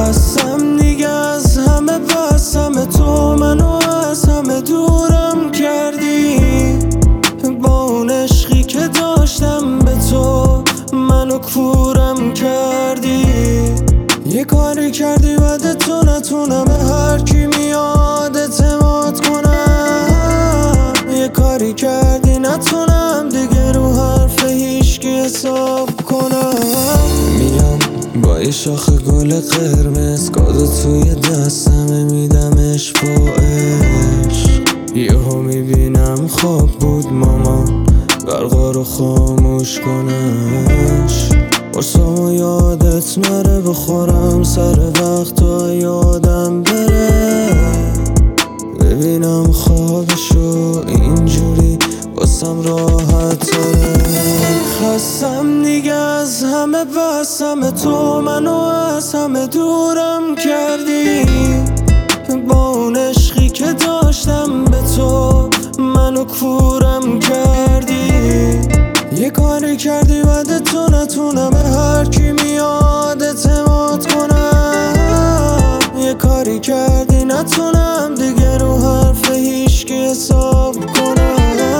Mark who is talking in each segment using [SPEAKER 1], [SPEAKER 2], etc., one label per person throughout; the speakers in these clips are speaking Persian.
[SPEAKER 1] خستم دیگه از همه، بس همه تو منو از همه دورم کردی. با اون عشقی که داشتم به تو منو کورم کردی. یه کاری کردی بعد تو نتونم به هر کی میاد اعتماد کنم. یه کاری کردی نتونم دیگه رو حرف هیچکی حساب کنم. میام با یه شاخ گل قرمز، کادو توی دستمه میدمش با عشق. یهو میبینم خواب بود مامان برقا رو خاموش کنش. قرصامو یادت نره بخورم سر وقت تا یادم بره. ببینم خوابشو اینجوری واسم راحت تره. خستم دیگه از همه، بس همه تو منو از همه دورم کردی. با اون عشقی که داشتم به تو منو کورم کردی. یه کاری کردی بعد تو نتونم به هر کی میاد اعتماد کنم. یه کاری کردی نتونم دیگه رو حرف هیچکی حساب کنم.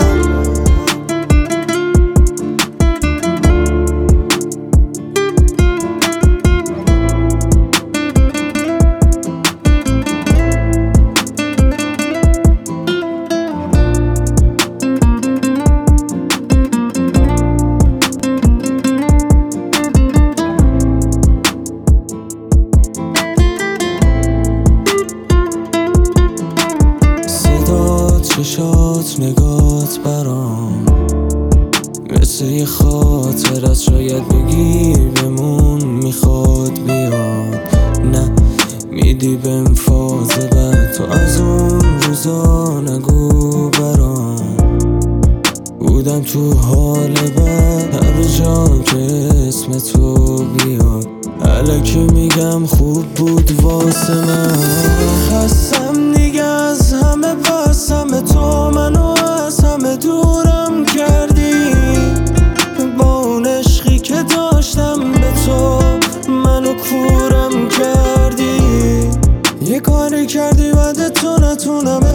[SPEAKER 1] چشات نگات برام مثل یه خاطر از شاید بگی بمون میخواد بیاد. نه میدی بهم فاز بد تو از اون روزا نگو برام. بودم تو حال بد هر جا که اسم تو بیاد. الکی میگم خوب بود واسه من. خستم دیگه از همه، بس همه تو منو از همه دورم کردی. با اون عشقی که داشتم به تو منو کورم کردی. یه کاری کردی بعد تو نتونم